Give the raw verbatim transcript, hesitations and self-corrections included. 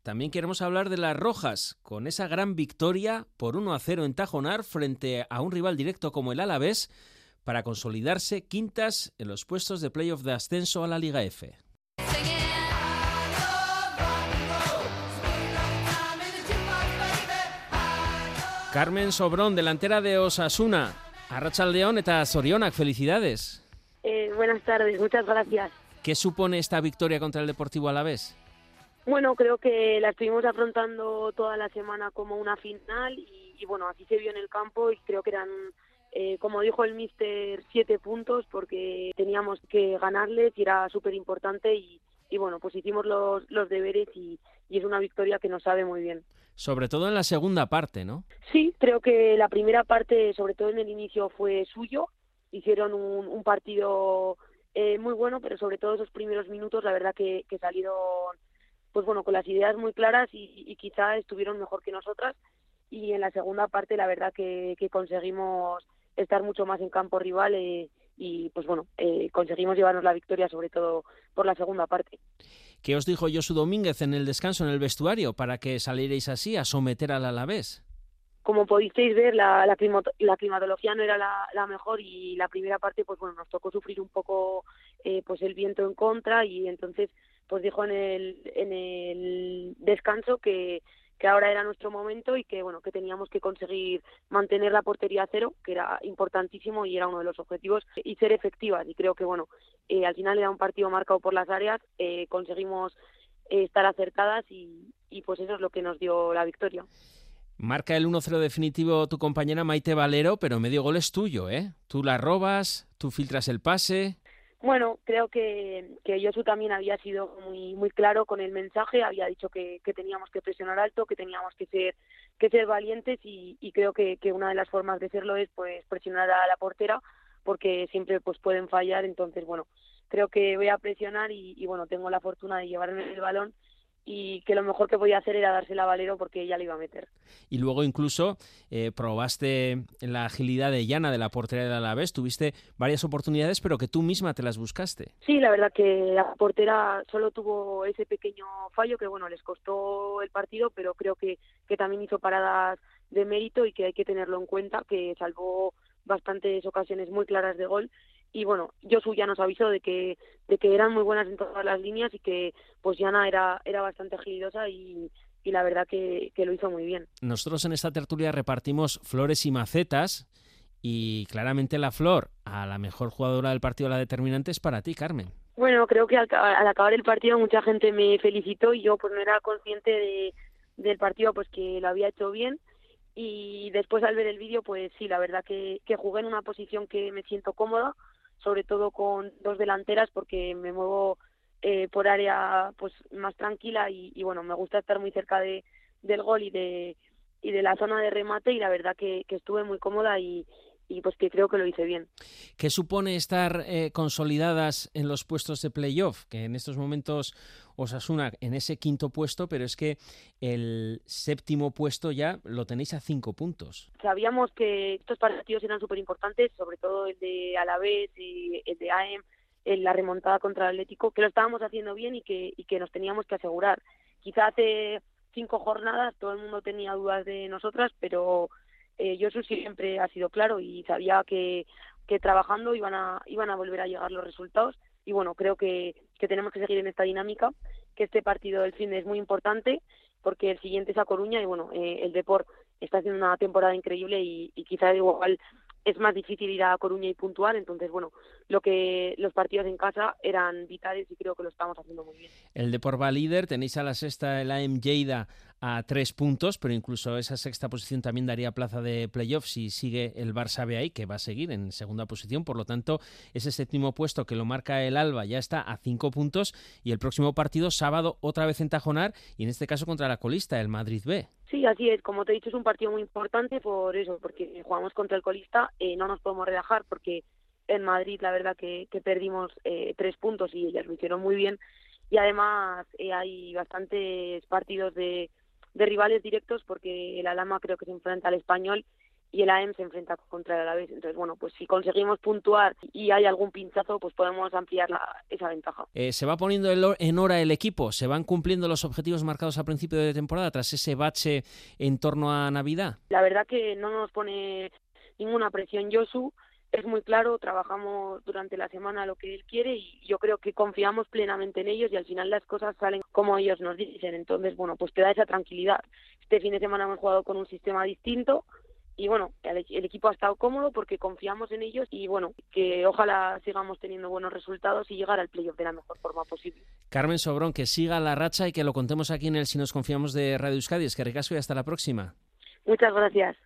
también queremos hablar de las rojas, con esa gran victoria por uno a cero en Tajonar frente a un rival directo como el Alavés, para consolidarse quintas en los puestos de playoff de ascenso a la Liga F. Carmen Sobrón, delantera de Osasuna. Arratsaldeon eta zorionak, felicidades. Eh, buenas tardes, muchas gracias. ¿Qué supone esta victoria contra el Deportivo Alavés? Bueno, creo que la estuvimos afrontando toda la semana como una final y, y bueno, así se vio en el campo y creo que eran, eh, como dijo el míster, siete puntos porque teníamos que ganarles y era súper importante y, y bueno, pues hicimos los, los deberes y, y es una victoria que nos sabe muy bien. Sobre todo en la segunda parte, ¿no? Sí, creo que la primera parte, sobre todo en el inicio, fue suyo. Hicieron un, un partido eh, muy bueno, pero sobre todo esos primeros minutos, la verdad que, que salieron, pues bueno, con las ideas muy claras y, y quizá estuvieron mejor que nosotras. Y en la segunda parte, la verdad que, que conseguimos estar mucho más en campo rival eh, y, pues bueno, eh, conseguimos llevarnos la victoria, sobre todo por la segunda parte. ¿Qué os dijo Josu Domínguez en el descanso, en el vestuario, para que salierais así a someter al Alavés? Como pudisteis ver, la, la, climato, la climatología no era la, la mejor y la primera parte, pues bueno, nos tocó sufrir un poco eh, pues el viento en contra y entonces pues dijo en el, en el descanso que, que ahora era nuestro momento y que bueno, que teníamos que conseguir mantener la portería a cero, que era importantísimo y era uno de los objetivos, y ser efectivas. Y creo que bueno, eh, al final era un partido marcado por las áreas, eh, conseguimos eh, estar acertadas y, y pues eso es lo que nos dio la victoria. Marca el uno cero definitivo tu compañera Maite Valero, pero medio gol es tuyo, ¿eh? Tú la robas, tú filtras el pase. Bueno, creo que, que Josu también había sido muy muy claro con el mensaje, había dicho que, que teníamos que presionar alto, que teníamos que ser que ser valientes y, y creo que, que una de las formas de serlo es pues presionar a la portera, porque siempre pues pueden fallar, entonces bueno, creo que voy a presionar y, y bueno, tengo la fortuna de llevarme el balón y que lo mejor que podía hacer era dársela a Valero porque ella le iba a meter. Y luego incluso eh, probaste la agilidad de Yana, de la portería del Alavés, tuviste varias oportunidades, pero que tú misma te las buscaste. Sí, la verdad que la portera solo tuvo ese pequeño fallo que bueno, les costó el partido, pero creo que, que también hizo paradas de mérito y que hay que tenerlo en cuenta, que salvó bastantes ocasiones muy claras de gol. Y bueno, Josu ya nos avisó de que de que eran muy buenas en todas las líneas y que pues Yana era era bastante agilidosa y, y la verdad que, que lo hizo muy bien. Nosotros en esta tertulia repartimos flores y macetas y claramente la flor a la mejor jugadora del partido, la determinante, es para ti, Carmen. Bueno, creo que al, al acabar el partido mucha gente me felicitó y yo pues no era consciente de, del partido, pues que lo había hecho bien. Y después al ver el vídeo, pues sí, la verdad que, que jugué en una posición que me siento cómoda, sobre todo con dos delanteras porque me muevo eh, por área pues más tranquila y, y bueno, me gusta estar muy cerca de, del gol y de y de la zona de remate y la verdad que, que estuve muy cómoda y, y pues que creo que lo hice bien. ¿Qué supone estar eh, consolidadas en los puestos de playoff? Que en estos momentos Osasuna en ese quinto puesto, pero es que el séptimo puesto ya lo tenéis a cinco puntos. Sabíamos que estos partidos eran súper importantes, sobre todo el de Alavés y el de A E M, en la remontada contra el Atlético, que lo estábamos haciendo bien y que, y que nos teníamos que asegurar. Quizá hace cinco jornadas todo el mundo tenía dudas de nosotras, pero eh, Josu siempre ha sido claro y sabía que, que trabajando iban a, iban a volver a llegar los resultados. Y bueno, creo que, que tenemos que seguir en esta dinámica, que este partido del fin es muy importante porque el siguiente es a Coruña y bueno, eh, el Depor está haciendo una temporada increíble y, y quizá igual es más difícil ir a Coruña y puntuar, entonces bueno, lo que los partidos en casa eran vitales y creo que lo estamos haciendo muy bien. El Depor va líder, tenéis a la sexta el A E M Lleida a tres puntos, pero incluso esa sexta posición también daría plaza de playoff si sigue el Barça B ahí, que va a seguir en segunda posición, por lo tanto ese séptimo puesto que lo marca el Alba ya está a cinco puntos y el próximo partido sábado otra vez en Tajonar y en este caso contra la colista, el Madrid B. Sí, así es, como te he dicho es un partido muy importante por eso, porque jugamos contra el colista, eh, no nos podemos relajar porque en Madrid la verdad que, que perdimos eh, tres puntos y ellas lo hicieron muy bien y además eh, hay bastantes partidos de, de rivales directos porque el Alhama creo que se enfrenta al Español y el A E M se enfrenta contra el Alavés. Entonces, bueno, pues si conseguimos puntuar y hay algún pinchazo, pues podemos ampliar la, esa ventaja. Eh, ¿Se va poniendo en hora el equipo? ¿Se van cumpliendo los objetivos marcados al principio de temporada tras ese bache en torno a Navidad? La verdad que no nos pone ninguna presión Josu, es muy claro, trabajamos durante la semana lo que él quiere y yo creo que confiamos plenamente en ellos y al final las cosas salen como ellos nos dicen. Entonces, bueno, pues te da esa tranquilidad. Este fin de semana hemos jugado con un sistema distinto y bueno, el, el equipo ha estado cómodo porque confiamos en ellos y bueno, que ojalá sigamos teniendo buenos resultados y llegar al playoff de la mejor forma posible. Carmen Sobrón, que siga la racha y que lo contemos aquí en el Si Nos Confiamos de Radio Euskadi. Es que ricasco y hasta la próxima. Muchas gracias.